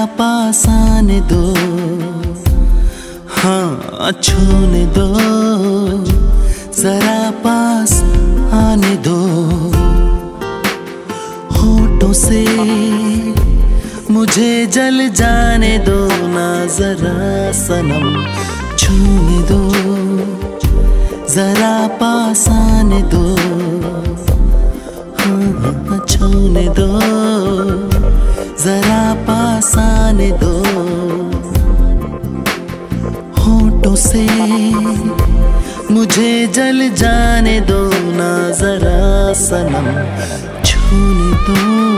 पास आने दो, हाँ छूने दो, जरा पास आने दो। होठों से मुझे जल जाने दो ना, जरा सनम छूने दो, जरा पास आने दो, हाँ छूने दो, जरा पास आने दो। होठों से मुझे जल जाने दो ना, जरा सनम छूने दो।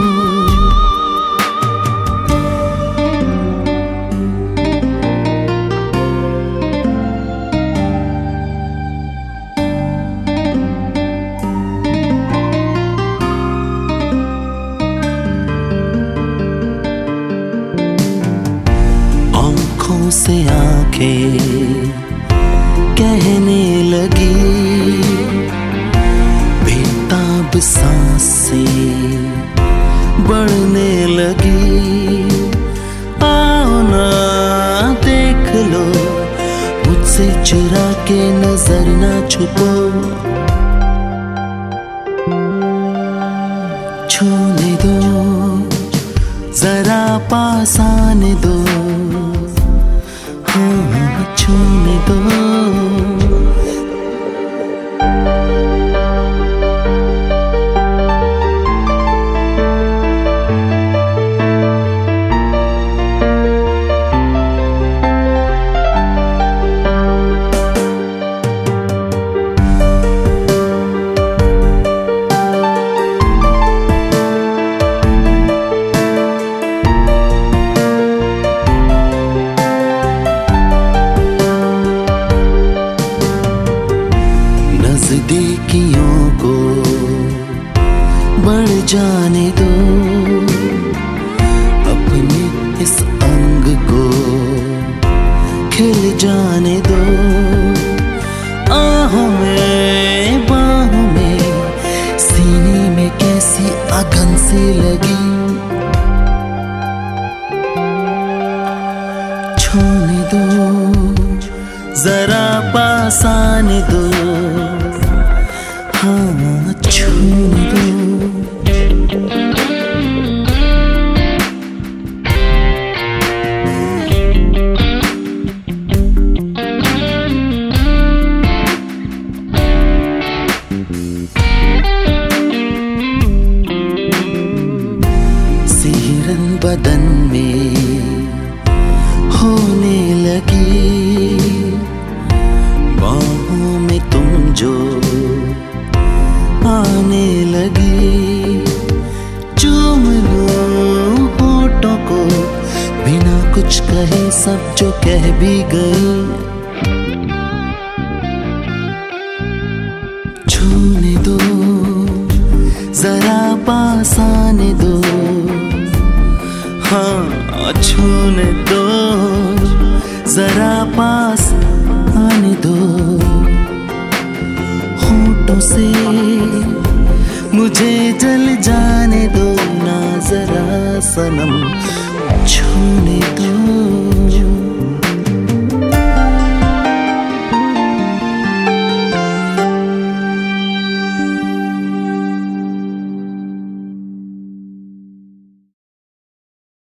आँखों से आंखें कहने लगी, बेताब सांसें बढ़ने लगी। आओ ना देख लो, मुझसे चुरा के नजर ना छुपो। छूने दो, जरा पास आने दो, हाँ छूने दो। नज़दीकियों को बढ़ जाने दो, अपने इस अंग को खिल जाने दो। आहों में बाहों में, सीने में कैसी अगन सी लगी। छूने दो, जरा पास आने दो, हाँ छूने दो। सिहरन बदन में होने लगी, बाहों में तुम जो आने लगी। चूम लो होठों को, बिना कुछ कहे सब जो कह भी गई। छूने दो, जरा पास आने दो, हाँ छूने दो, जरा पास आने दो। होठों से मुझे जल जाने दो ना, जरा सनम छूने दो।